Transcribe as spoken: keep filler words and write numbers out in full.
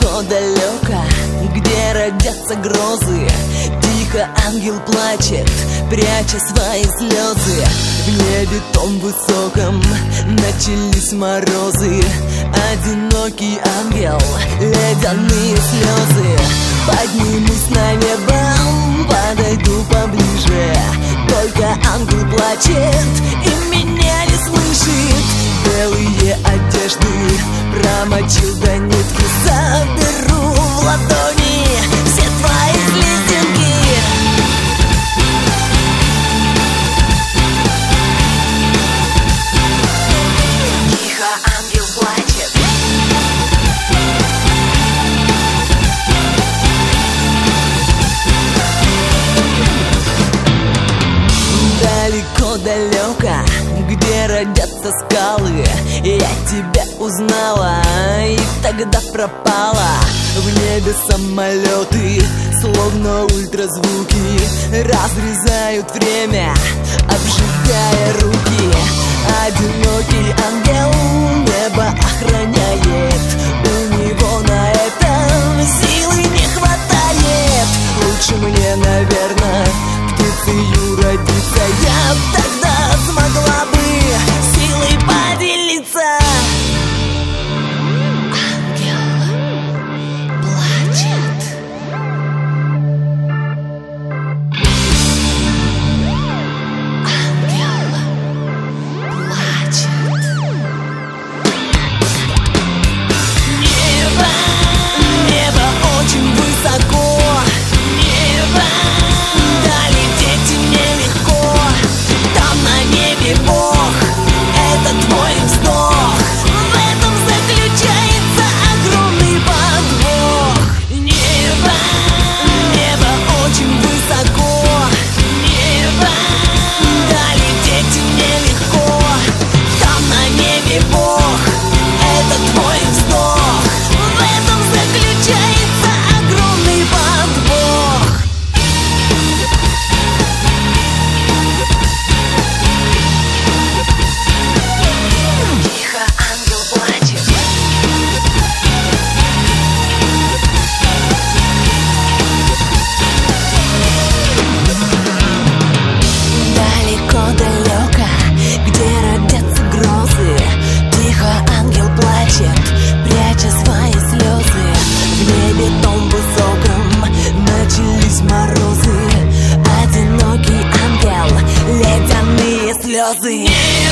Далеко-далеко, где родятся грозы, тихо ангел плачет, пряча свои слезы. В небе том высоком начались морозы. Одинокий ангел, ледяные слезы. Поднимусь на небо, подойду поближе. Только ангел плачет и меня не слышит. Белые одежды промочил до нитки. Соберу в ладони все твои слезинки. Тихо ангел плачет. Далеко-далеко, где родятся скалы, я тебя узнала и тогда пропала. В небе самолеты, словно ультразвуки, разрезают время, обжигая руки. Одинокий ангел небо охраняет, у него на это силы не хватает. Лучше мне, наверное, птицею родиться. Я тогда смогла бы силой поделиться. Ангел плачет. Ангел плачет. Небо, небо очень высоко. Небо, долететь нелегко. Там на небе Бог, это твой вздох. В этом заключается огромный подвох. Небо, небо очень высоко. Небо, долететь нелегко. Там на небе Бог, это твой вздох. В этом заключается огромный подвох. Тихо ангел плачет. Далеко-далеко, где родятся грозы, тихо ангел плачет, пряча свои слезы. В небе том высоком начались морозы. Одинокий ангел, ледяные слезы.